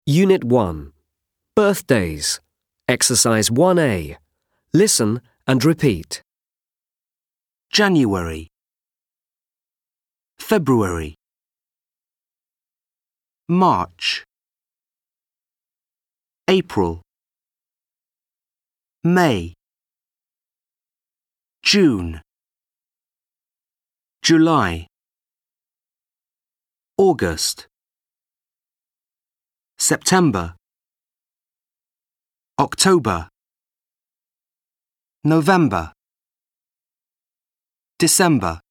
Unit 1. Birthdays. Exercise 1A. Listen and repeat. January, February, March, April, May, June, July, August, September, October, November, December.